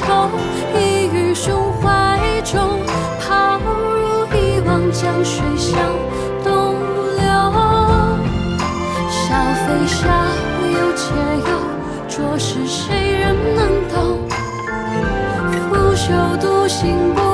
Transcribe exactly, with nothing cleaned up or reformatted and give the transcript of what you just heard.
愁，一于胸怀中，抛入一汪江水向东流。笑非笑，忧且忧，着实谁人能懂？拂袖独行不